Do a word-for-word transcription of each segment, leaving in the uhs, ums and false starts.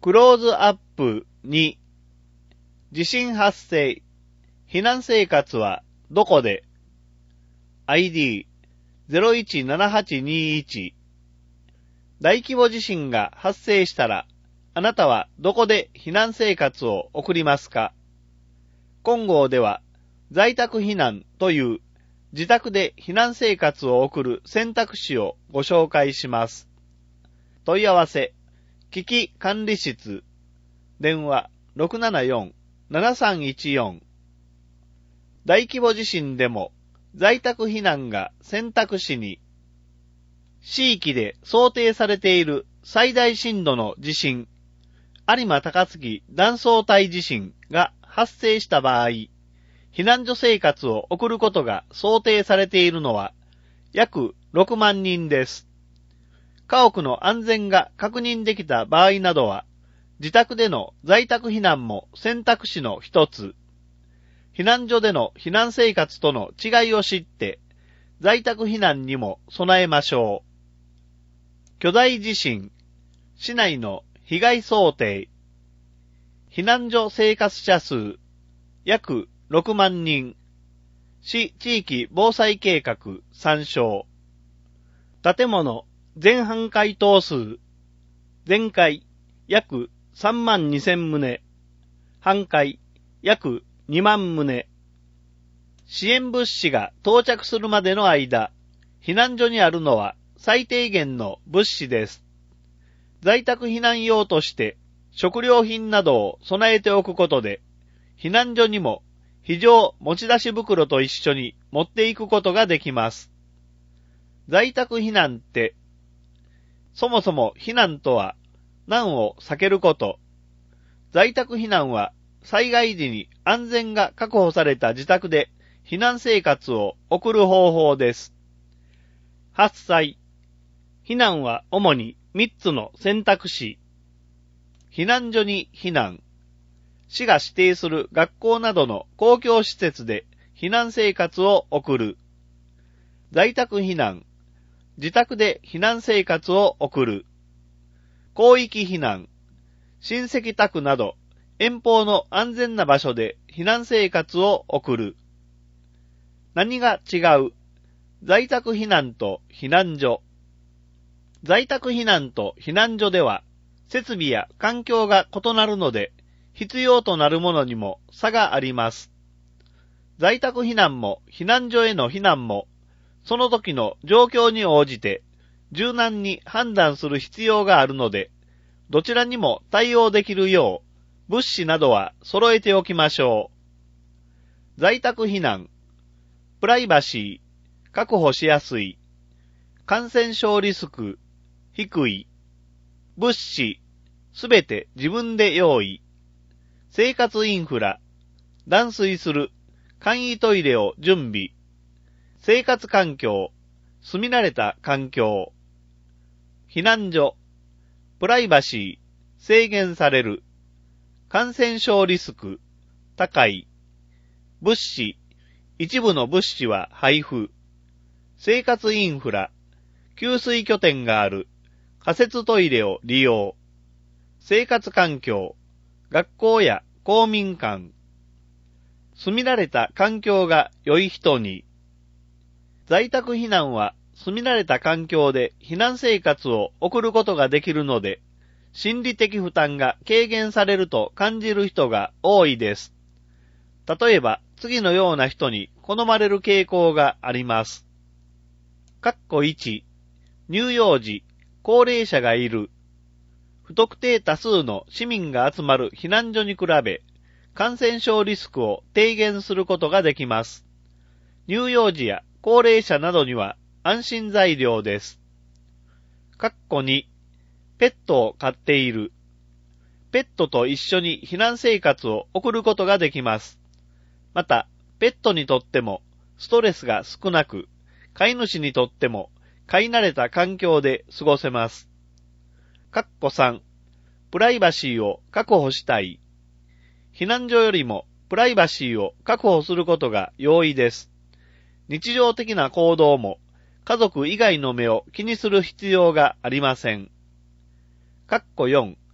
クローズアップに、地震発生、避難生活はどこで？ アイディーゼロいちななはちにいち 大規模地震が発生したら、あなたはどこで避難生活を送りますか？今号では、在宅避難という自宅で避難生活を送る選択肢をご紹介します。問い合わせ、危機管理室、電話 ろくななよん ななさんいちよん。大規模地震でも在宅避難が選択肢に、地域で想定されている最大震度の地震、有馬高槻断層帯地震が発生した場合、避難所生活を送ることが想定されているのは約ろくまんにんです。家屋の安全が確認できた場合などは、自宅での在宅避難も選択肢の一つ。避難所での避難生活との違いを知って、在宅避難にも備えましょう。巨大地震、市内の被害想定、避難所生活者数、約ろくまんにん、市地域防災計画参照。建物全半壊棟数、全壊約さんまんにせんとう、半壊約にまんとう。支援物資が到着するまでの間、避難所にあるのは最低限の物資です。在宅避難用として食料品などを備えておくことで、避難所にも非常持ち出し袋と一緒に持っていくことができます。在宅避難って、そもそも避難とは難を避けること。在宅避難は災害時に安全が確保された自宅で避難生活を送る方法です。発災。避難は主にみっつの選択肢。避難所に避難。市が指定する学校などの公共施設で避難生活を送る。在宅避難。自宅で避難生活を送る。広域避難。親戚宅など遠方の安全な場所で避難生活を送る。何が違う？在宅避難と避難所。在宅避難と避難所では設備や環境が異なるので必要となるものにも差があります。在宅避難も避難所への避難もその時の状況に応じて柔軟に判断する必要があるので、どちらにも対応できるよう物資などは揃えておきましょう。在宅避難。プライバシー、確保しやすい。感染症リスク、低い。物資、すべて自分で用意。生活インフラ、断水する。簡易トイレを準備。生活環境、住み慣れた環境。避難所、プライバシー、制限される。感染症リスク、高い。物資、一部の物資は配布。生活インフラ、給水拠点がある。仮設トイレを利用。生活環境、学校や公民館。住み慣れた環境が良い人に。在宅避難は住み慣れた環境で避難生活を送ることができるので、心理的負担が軽減されると感じる人が多いです。例えば、次のような人に好まれる傾向があります。括弧いち、乳幼児、高齢者がいる。不特定多数の市民が集まる避難所に比べ、感染症リスクを低減することができます。乳幼児や高齢者などには安心材料です。括弧に、ペットを飼っている。ペットと一緒に避難生活を送ることができます。また、ペットにとってもストレスが少なく、飼い主にとっても飼い慣れた環境で過ごせます。括弧さん、プライバシーを確保したい。避難所よりもプライバシーを確保することが容易です。日常的な行動も家族以外の目を気にする必要がありません。括弧よん、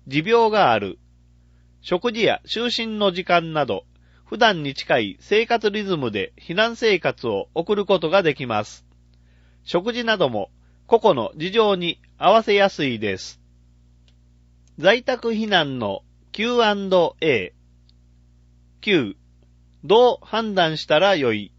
持病がある、食事や就寝の時間など、普段に近い生活リズムで避難生活を送ることができます。食事なども個々の事情に合わせやすいです。在宅避難の キューアンドエー。きゅう、どう判断したらよい？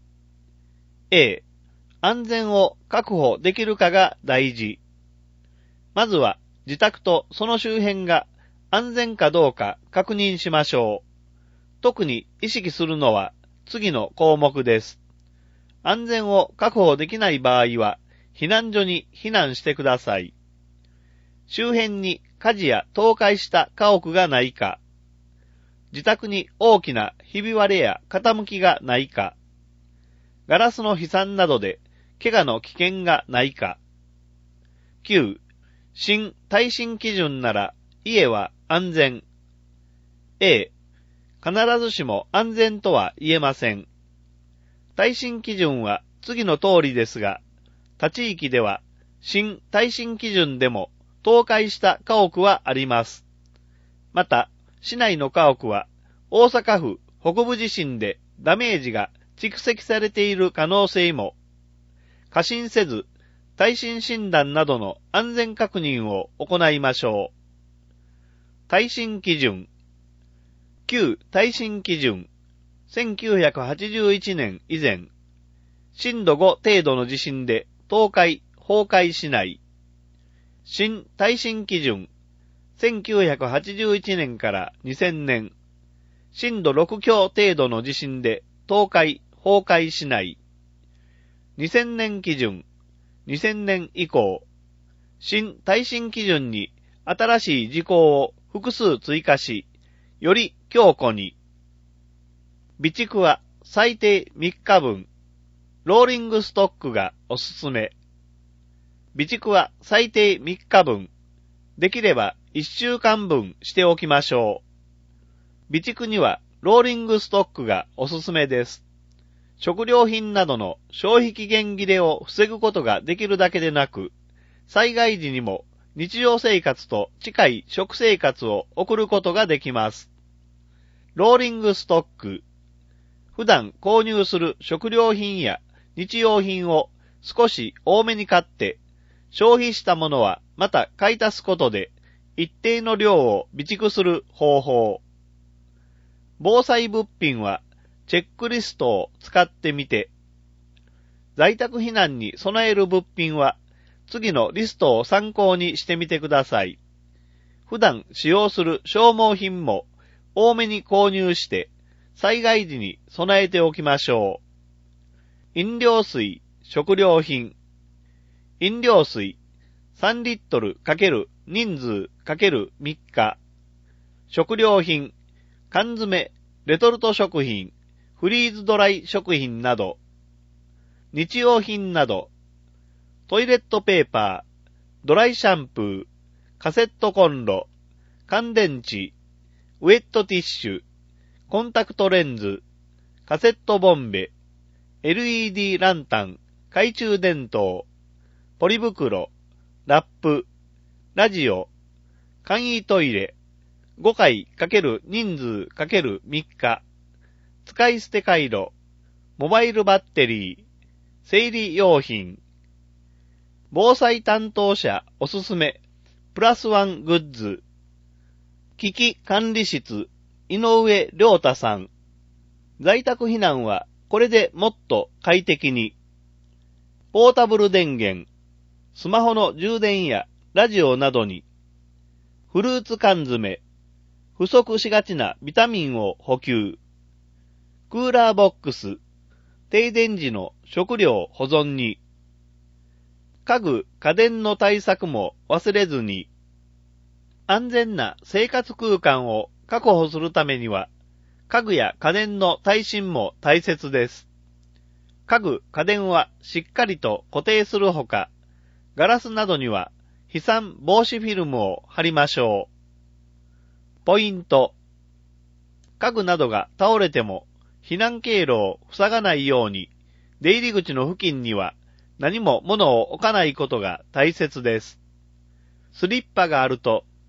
A、安全を確保できるかが大事。まずは自宅とその周辺が安全かどうか確認しましょう。特に意識するのは次の項目です。安全を確保できない場合は避難所に避難してください。周辺に火事や倒壊した家屋がないか、自宅に大きなひび割れや傾きがないか、ガラスの飛散などで怪我の危険がないか。きゅう、新耐震基準なら家は安全。A、必ずしも安全とは言えません。耐震基準は次の通りですが、他地域では新耐震基準でも倒壊した家屋はあります。また、市内の家屋は大阪府北部地震でダメージが蓄積されている可能性も、過信せず耐震診断などの安全確認を行いましょう。耐震基準。旧耐震基準。せんきゅうひゃくはちじゅういちねん以前、震度ご程度の地震で倒壊、崩壊しない。新耐震基準。せんきゅうひゃくはちじゅういちねんからにせんねん、震度ろく強程度の地震で倒壊、崩壊しない。にせんねん基準。にせんねん以降、新耐震基準に新しい事項を複数追加し、より強固に。備蓄は最低みっかぶん、ローリングストックがおすすめ。備蓄は最低みっかぶん、できればいっしゅうかんぶんしておきましょう。備蓄にはローリングストックがおすすめです。食料品などの消費期限切れを防ぐことができるだけでなく、災害時にも日常生活と近い食生活を送ることができます。ローリングストック。普段購入する食料品や日用品を少し多めに買って、消費したものはまた買い足すことで一定の量を備蓄する方法。防災物品はチェックリストを使ってみて、在宅避難に備える物品は次のリストを参考にしてみてください。普段使用する消耗品も多めに購入して災害時に備えておきましょう。飲料水、食料品。飲料水さんリットル×人数×みっか。食料品、缶詰、レトルト食品、フリーズドライ食品など。日用品など。トイレットペーパー、ドライシャンプー、カセットコンロ、乾電池、ウェットティッシュ、コンタクトレンズ、カセットボンベ、エルイーディー ランタン、懐中電灯、ポリ袋、ラップ、ラジオ、簡易トイレ、ごかい×人数×みっか、使い捨て回路、モバイルバッテリー、生理用品。防災担当者おすすめ、プラスワングッズ。危機管理室、井上良太さん。在宅避難はこれでもっと快適に。ポータブル電源、スマホの充電やラジオなどに。フルーツ缶詰、不足しがちなビタミンを補給。クーラーボックス、停電時の食料保存に。家具、家電の対策も忘れずに。安全な生活空間を確保するためには、家具や家電の耐震も大切です。家具、家電はしっかりと固定するほか、ガラスなどには飛散防止フィルムを貼りましょう。ポイント。家具などが倒れても避難経路を塞がないように、出入り口の付近には何も物を置かないことが大切です。スリッパがあると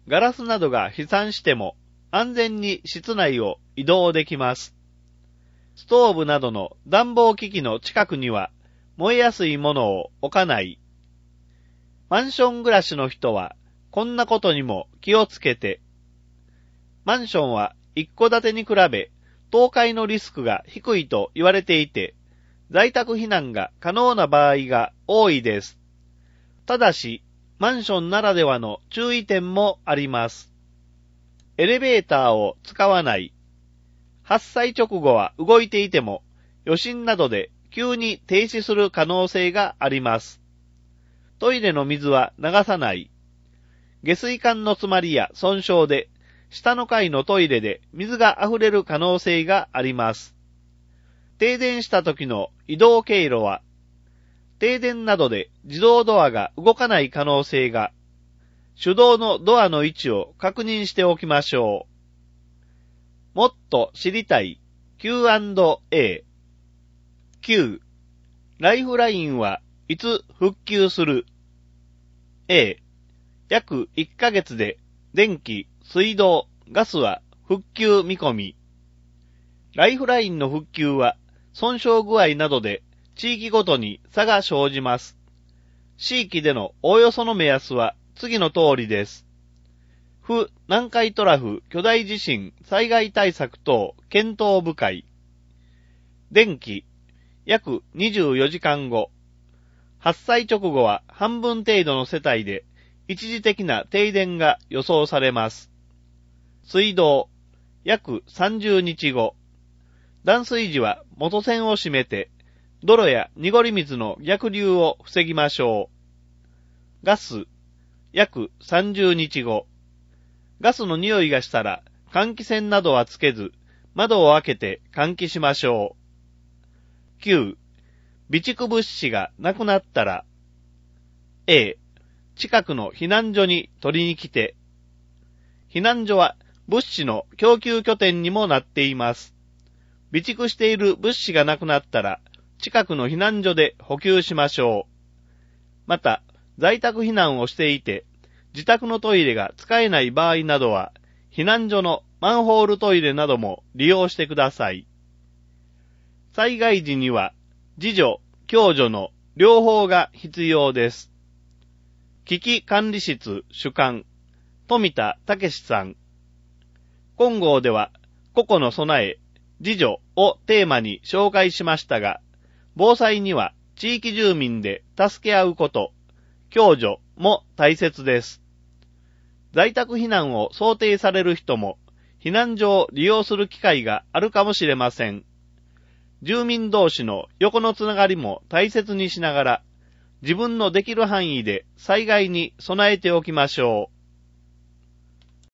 ガラスなどが飛散しても安全に室内を移動できます。ストーブなどの暖房機器の近くには燃えやすいものを置かない。マンション暮らしの人はこんなことにも気をつけて。マンションは一戸建てに比べ倒壊のリスクが低いと言われていて、在宅避難が可能な場合が多いです。ただし、マンションならではの注意点もあります。エレベーターを使わない。発災直後は動いていても、余震などで急に停止する可能性があります。トイレの水は流さない。下水管の詰まりや損傷で、下の階のトイレで水が溢れる可能性があります。停電した時の移動経路は、停電などで自動ドアが動かない可能性が、手動のドアの位置を確認しておきましょう。もっと知りたい キューアンドエー。きゅう. ライフラインはいつ復旧する？ A、約いっかげつで電気、水道、ガスは復旧見込み。ライフラインの復旧は損傷具合などで地域ごとに差が生じます。地域でのおおよその目安は次の通りです。府南海トラフ巨大地震災害対策等検討部会。電気、約にじゅうよじかんご。発災直後は半分程度の世帯で一時的な停電が予想されます。水道、約さんじゅうにちご。断水時は元栓を閉めて、泥や濁り水の逆流を防ぎましょう。ガス、約さんじゅうにちご。ガスの匂いがしたら換気扇などはつけず、窓を開けて換気しましょう。きゅう. 備蓄物資がなくなったら、A、近くの避難所に取りに来て。避難所は物資の供給拠点にもなっています。備蓄している物資がなくなったら、近くの避難所で補給しましょう。また、在宅避難をしていて、自宅のトイレが使えない場合などは、避難所のマンホールトイレなども利用してください。災害時には、自助、共助の両方が必要です。危機管理室主幹、富田武さん。今号では、個々の備え、自助をテーマに紹介しましたが、防災には地域住民で助け合うこと、共助も大切です。在宅避難を想定される人も、避難所を利用する機会があるかもしれません。住民同士の横のつながりも大切にしながら、自分のできる範囲で災害に備えておきましょう。